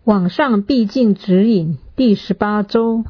网上必经指引第18周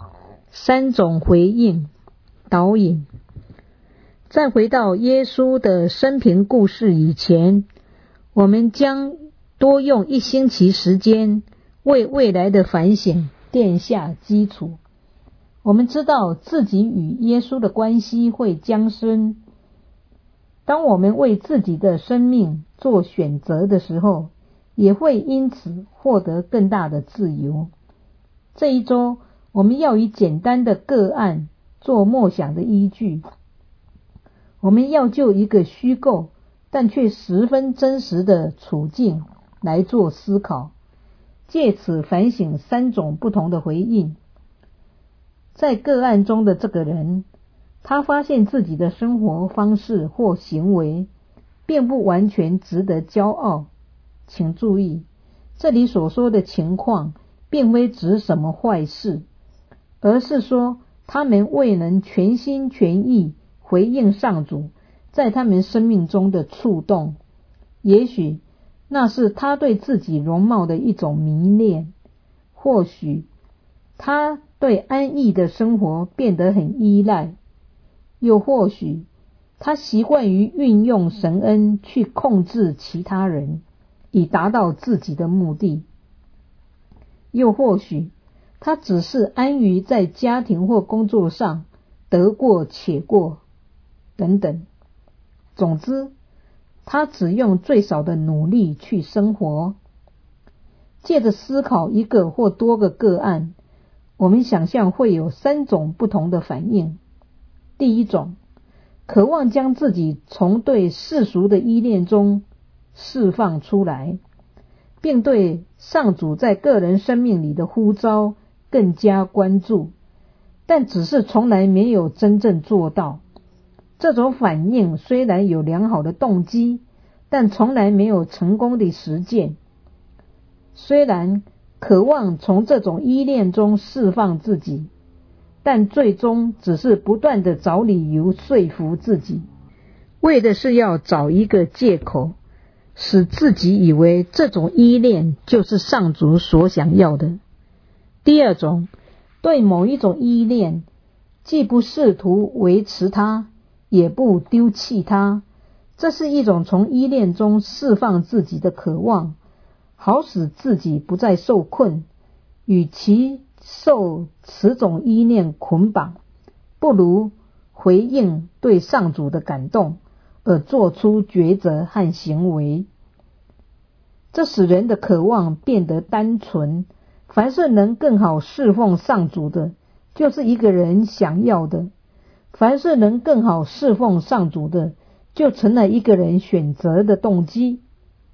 3种回应导引。再回到耶稣的生平故事以前，我们将多用1星期时间为未来的反省奠下基础。我们知道自己与耶稣的关系会加深，当我们为自己的生命做选择的时候，也会因此获得更大的自由。这一周我们要以简单的个案做默想的依据，我们要就一个虚构但却十分真实的处境来做思考，借此反省3种不同的回应。在个案中的这个人，他发现自己的生活方式或行为并不完全值得骄傲。请注意，这里所说的情况并非指什么坏事，而是说他们未能全心全意回应上主在他们生命中的触动。也许那是他对自己容貌的一种迷恋，或许他对安逸的生活变得很依赖，又或许他习惯于运用神恩去控制其他人，以达到自己的目的，又或许他只是安于在家庭或工作上得过且过等等。总之，他只用最少的努力去生活。借着思考一个或多个个案，我们想象会有3种不同的反应。第一种，渴望将自己从对世俗的依恋中释放出来，并对上主在个人生命里的呼召更加关注，但只是从来没有真正做到。这种反应虽然有良好的动机，但从来没有成功的实践。虽然渴望从这种依恋中释放自己，但最终只是不断地找理由说服自己，为的是要找一个借口，使自己以为这种依恋就是上主所想要的。第二种，对某一种依恋，既不试图维持它，也不丢弃它，这是一种从依恋中释放自己的渴望，好使自己不再受困。与其受此种依恋捆绑，不如回应对上主的感动，而做出抉择和行为。这使人的渴望变得单纯，凡是能更好侍奉上主的，就是一个人想要的；凡是能更好侍奉上主的，就成了一个人选择的动机。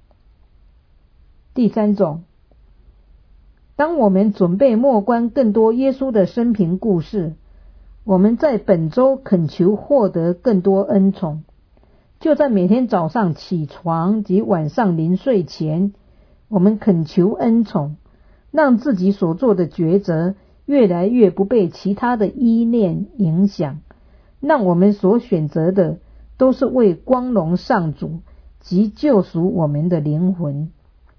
第3种，当我们准备默观更多耶稣的生平故事，我们在本周恳求获得更多恩宠。就在每天早上起床及晚上临睡前，我们恳求恩宠，让自己所做的抉择越来越不被其他的依恋影响，让我们所选择的都是为光荣上主及救赎我们的灵魂。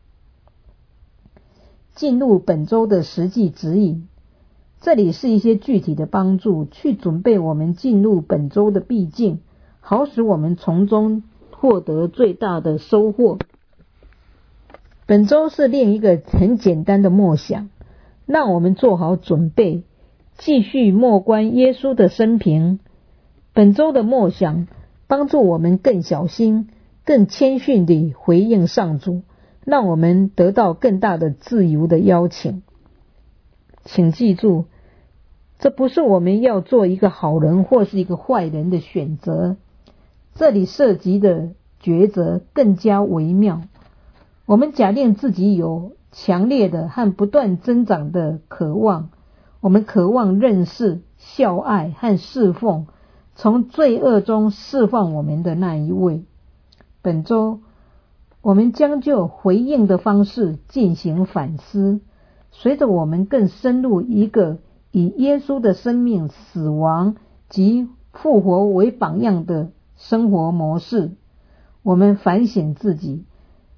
进入本周的实际指引，这里是一些具体的帮助，去准备我们进入本周的必经，好使我们从中获得最大的收获。本周是另一个很简单的默想，让我们做好准备，继续默观耶稣的生平。本周的默想帮助我们更小心、更谦逊地回应上主，让我们得到更大的自由的邀请。请记住，这不是我们要做一个好人或是一个坏人的选择，这里涉及的抉择更加微妙。我们假定自己有强烈的和不断增长的渴望，我们渴望认识、孝爱和侍奉从罪恶中释放我们的那一位。本周我们将就回应的方式进行反思，随着我们更深入一个以耶稣的生命、死亡及复活为榜样的生活模式，我们反省自己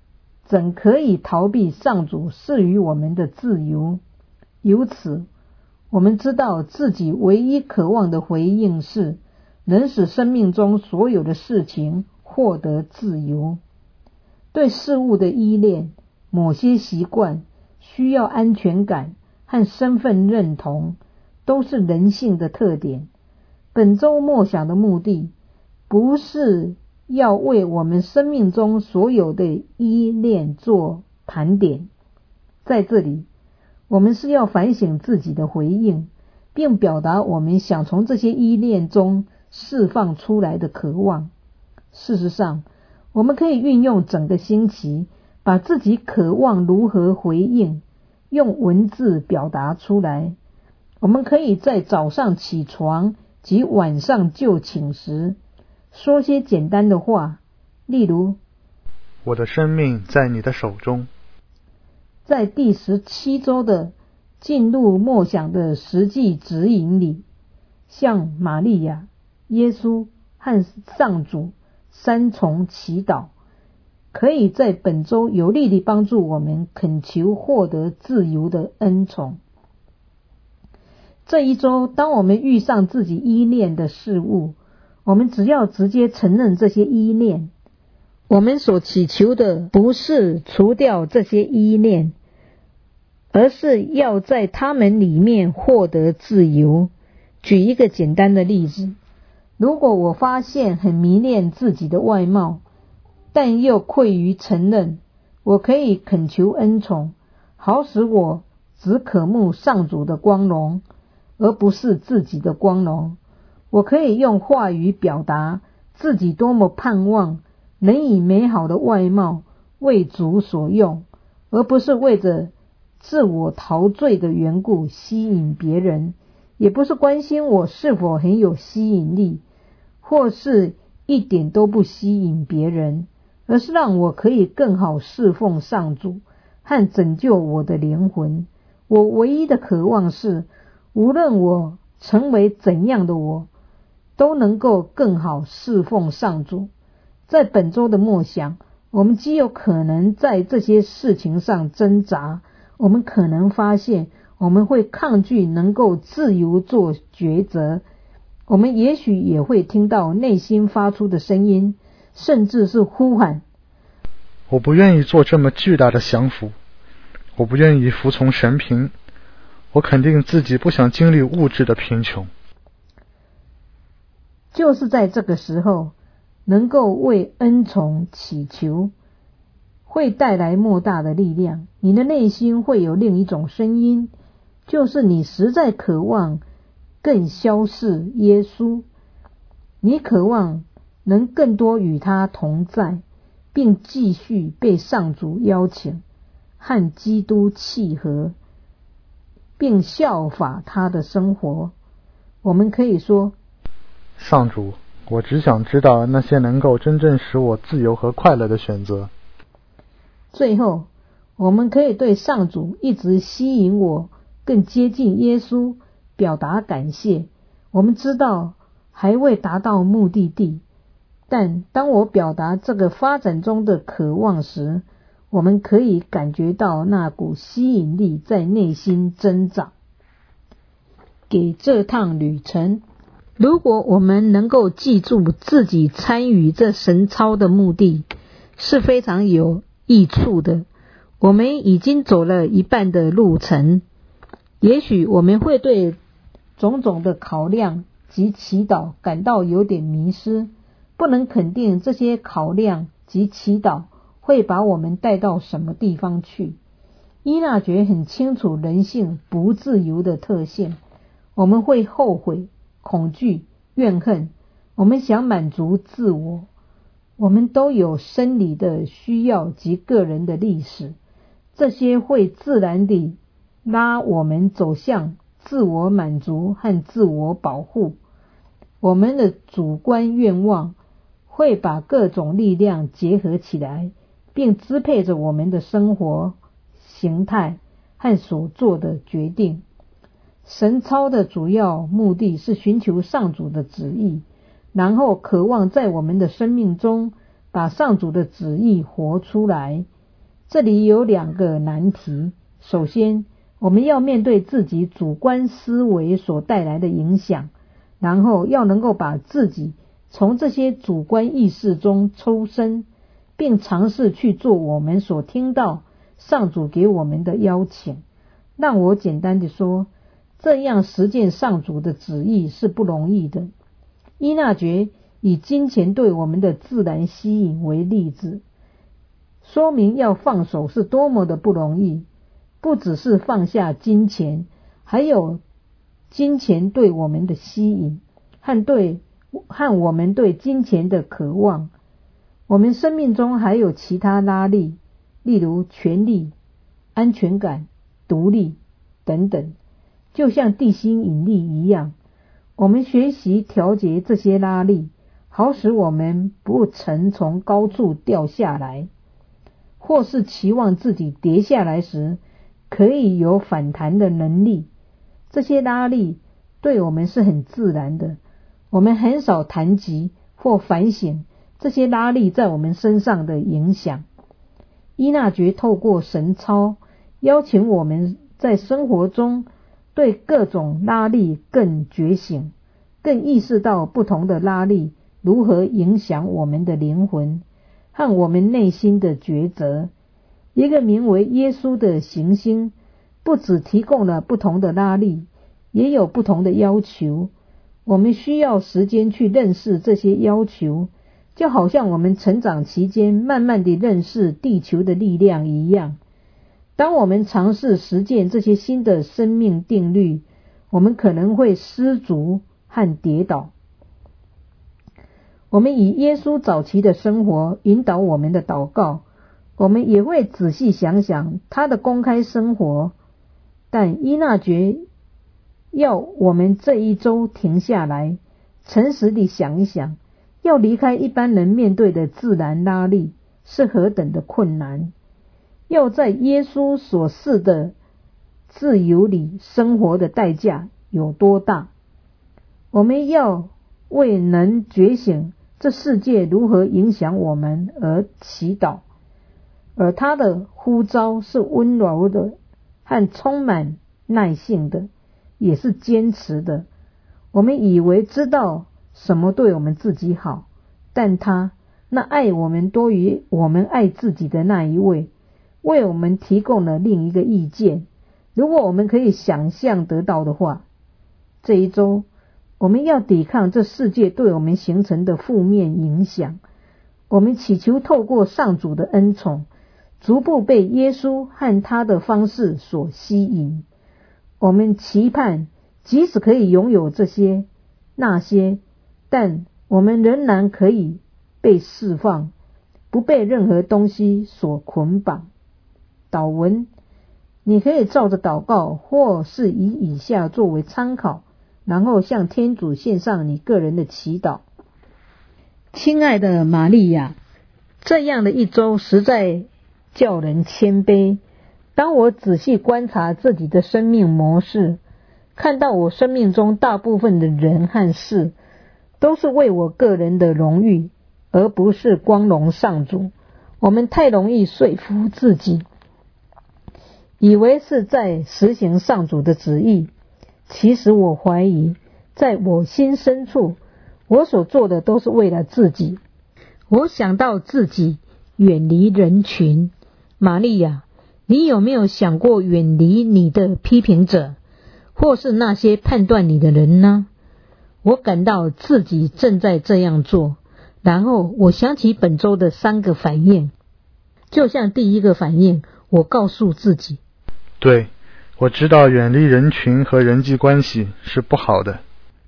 怎可以逃避上主赐予我们的自由？由此，我们知道自己唯一渴望的回应是能使生命中所有的事情获得自由。对事物的依恋，某些习惯，需要安全感和身份认同，都是人性的特点。本周默想的目的，不是要为我们生命中所有的依恋做盘点。在这里，我们是要反省自己的回应，并表达我们想从这些依恋中释放出来的渴望。事实上，我们可以运用整个星期，把自己渴望如何回应，用文字表达出来。我们可以在早上起床及晚上就寝时，说些简单的话，例如， 我的生命在你的手中。 在第17周的进入默想的实际指引里，向玛利亚、耶稣和上主三重祈祷，可以在本周有力地帮助我们恳求获得自由的恩宠。这一周，当我们遇上自己依恋的事物，我们只要直接承认这些依恋。我们所祈求的不是除掉这些依恋，而是要在它们里面获得自由。举一个简单的例子，如果我发现很迷恋自己的外貌，但又愧于承认，我可以恳求恩宠，好使我只渴慕上主的光荣，而不是自己的光荣。我可以用话语表达自己多么盼望能以美好的外貌为主所用，而不是为着自我陶醉的缘故吸引别人，也不是关心我是否很有吸引力，或是一点都不吸引别人，而是让我可以更好侍奉上主和拯救我的灵魂。我唯一的渴望是，无论我成为怎样的我，都能够更好侍奉上主。在本周的默想，我们极有可能在这些事情上挣扎，我们可能发现我们会抗拒能够自由做抉择，我们也许也会听到内心发出的声音，甚至是呼喊， 我不愿意做这么巨大的降服，我不愿意服从神平，我肯定自己不想经历物质的贫穷。 就是在这个时候，能够为恩宠祈求，会带来莫大的力量。你的内心会有另一种声音，就是你实在渴望更消逝耶稣，你渴望能更多与他同在，并继续被上主邀请，和基督契合，并效法他的生活。我们可以说， 上主，我只想知道那些能够真正使我自由和快乐的选择。 最后，我们可以对上主一直吸引我更接近耶稣表达感谢。我们知道还未达到目的地，但当我表达这个发展中的渴望时，我们可以感觉到那股吸引力在内心增长。给这趟旅程，如果我们能够记住自己参与这神操的目的，是非常有益处的。我们已经走了一半的路程，也许我们会对种种的考量及祈祷感到有点迷失，不能肯定这些考量及祈祷会把我们带到什么地方去。依纳爵很清楚人性不自由的特性，我们会后悔、恐惧、怨恨，我们想满足自我，我们都有生理的需要及个人的历史，这些会自然地拉我们走向自我满足和自我保护。我们的主观愿望会把各种力量结合起来，并支配着我们的生活形态和所做的决定。神操的主要目的是寻求上主的旨意，然后渴望在我们的生命中把上主的旨意活出来。 这里有2个难题。首先，我们要面对自己主观思维所带来的影响，然后要能够把自己从这些主观意识中抽身，并尝试去做我们所听到上主给我们的邀请。让我简单的说，这样实践上主的旨意是不容易的。依纳爵以金钱对我们的自然吸引为例子，说明要放手是多么的不容易。不只是放下金钱，还有金钱对我们的吸引和我们对金钱的渴望。我们生命中还有其他拉力，例如权力、安全感、独立等等，就像地心引力一样，我们学习调节这些拉力，好使我们不曾从高处掉下来，或是期望自己跌下来时可以有反弹的能力。这些拉力对我们是很自然的，我们很少谈及或反省这些拉力在我们身上的影响。依纳爵透过神操邀请我们在生活中对各种拉力更觉醒，更意识到不同的拉力如何影响我们的灵魂和我们内心的抉择。一个名为耶稣的行星不只提供了不同的拉力，也有不同的要求。我们需要时间去认识这些要求，就好像我们成长期间慢慢地认识地球的力量一样。当我们尝试实践这些新的生命定律，我们可能会失足和跌倒。我们以耶稣早期的生活引导我们的祷告，我们也会仔细想想他的公开生活。但依纳爵要我们这一周停下来，诚实地想一想，要离开一般人面对的自然拉力是何等的困难，要在耶稣所赐的自由里生活的代价有多大。我们要为能觉醒这世界如何影响我们而祈祷，而他的呼召是温柔的和充满耐性的，也是坚持的。我们以为知道什么对我们自己好，但他那爱我们多于我们爱自己的那一位，为我们提供了另一个意见。如果我们可以想象得到的话，这一周我们要抵抗这世界对我们形成的负面影响。我们祈求透过上主的恩宠，逐步被耶稣和他的方式所吸引。我们期盼即使可以拥有这些那些，但我们仍然可以被释放，不被任何东西所捆绑。祷文，你可以照着祷告，或是以下作为参考，然后向天主献上你个人的祈祷。亲爱的玛利亚，这样的一周实在叫人谦卑。当我仔细观察自己的生命模式，看到我生命中大部分的人和事都是为我个人的荣誉，而不是光荣上主。我们太容易说服自己，以为是在实行上主的旨意。其实我怀疑，在我心深处，我所做的都是为了自己。我想到自己远离人群。玛利亚，你有没有想过远离你的批评者，或是那些判断你的人呢？我感到自己正在这样做，然后我想起本周的3个反应。就像第一个反应，我告诉自己， 对，我知道远离人群和人际关系是不好的。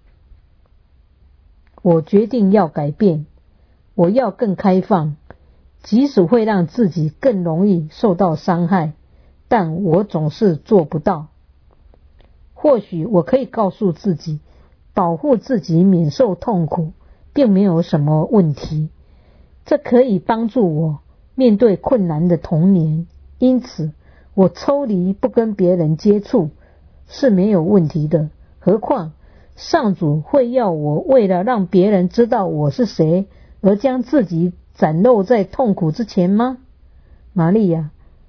我决定要改变，我要更开放，即使会让自己更容易受到伤害，但我总是做不到。或许我可以告诉自己，保护自己免受痛苦并没有什么问题，这可以帮助我面对困难的童年，因此我抽离不跟别人接触是没有问题的。何况上主会要我为了让别人知道我是谁而将自己展露在痛苦之前吗？玛利亚，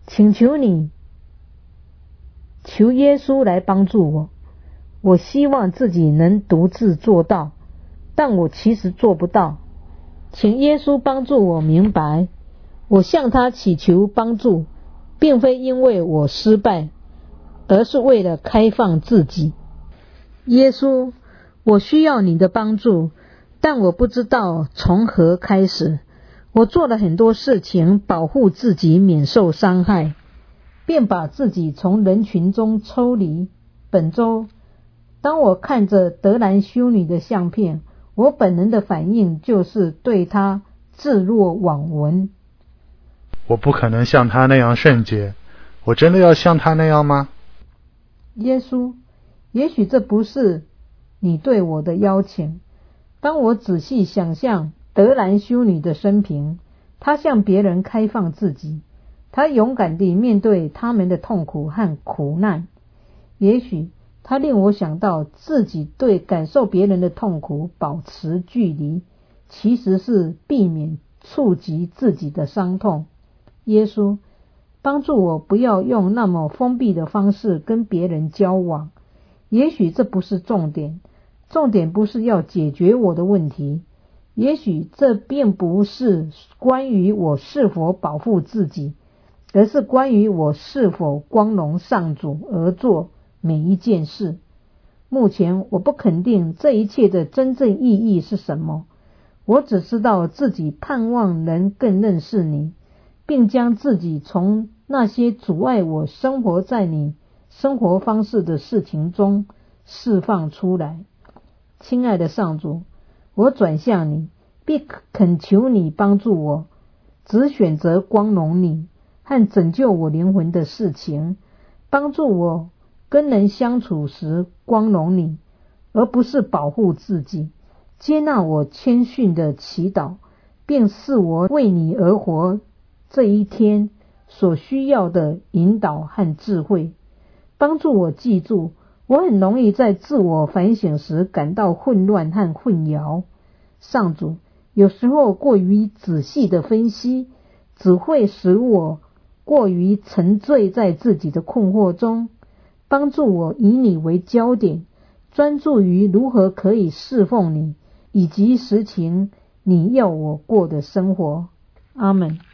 请求你，求耶稣来帮助我。我希望自己能独自做到，但我其实做不到。请耶稣帮助我明白，我向他祈求帮助，并非因为我失败，而是为了开放自己。耶稣，我需要你的帮助，但我不知道从何开始。我做了很多事情保护自己免受伤害，便把自己从人群中抽离。本周当我看着德兰修女的相片，我本能的反应就是对她置若罔闻。 我不可能像她那样圣洁，我真的要像她那样吗？ 耶稣，也许这不是你对我的邀请。当我仔细想象德兰修女的生平，她向别人开放自己，她勇敢地面对他们的痛苦和苦难。也许它令我想到自己对感受别人的痛苦保持距离，其实是避免触及自己的伤痛。耶稣，帮助我不要用那么封闭的方式跟别人交往。也许这不是重点，重点不是要解决我的问题。也许这并不是关于我是否保护自己，而是关于我是否光荣上主而做每一件事。目前我不肯定这一切的真正意义是什么，我只知道自己盼望能更认识你，并将自己从那些阻碍我生活在你生活方式的事情中释放出来。亲爱的上主，我转向你，并恳求你帮助我，只选择光荣你和拯救我灵魂的事情，帮助我跟人相处时光荣你，而不是保护自己。接纳我谦逊的祈祷，并赐我为你而活这一天所需要的引导和智慧。帮助我记住，我很容易在自我反省时感到混乱和混淆。上主，有时候过于仔细的分析只会使我过于沉醉在自己的困惑中。帮助我以你为焦点，专注于如何可以侍奉你，以及实行你要我过的生活。阿们。